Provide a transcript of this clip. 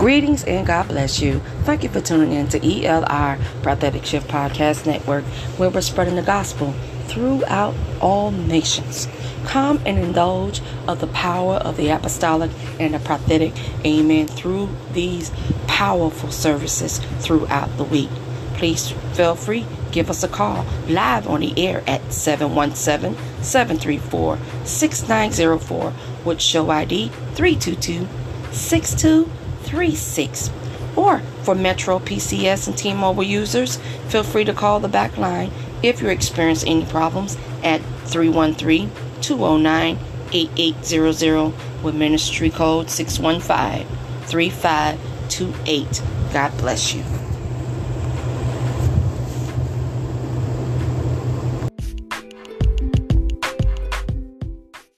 Greetings and God bless you. Thank you for tuning in to ELR Prophetic Shift Podcast Network, where we're spreading the gospel throughout all nations. Come and indulge of the power of the apostolic and the prophetic, amen, through these powerful services throughout the week. Please feel free, give us a call live on the air at 717-734-6904 with show ID 322-6236. Or for Metro, PCS, and T-Mobile users, feel free to call the back line if you experience any problems at 313-209-8800 with ministry code 615-3528. God bless you.